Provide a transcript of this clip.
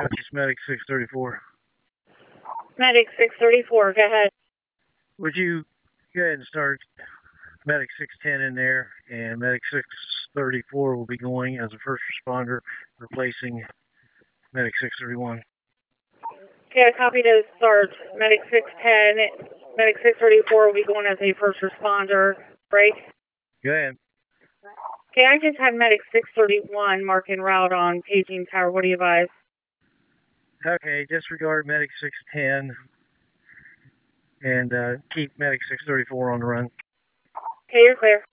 It's Medic 634. Medic 634, go ahead. Would you go ahead and start Medic 610 in there, and Medic 634 will be going as a first responder, replacing Medic 631. Okay, I copied those starts. Medic 610, Medic 634 will be going as a first responder, right? Go ahead. Okay, I just have Medic 631 marking route on paging tower. What do you advise? Okay, disregard Medic 610 and keep Medic 634 on the run. Okay, you're clear.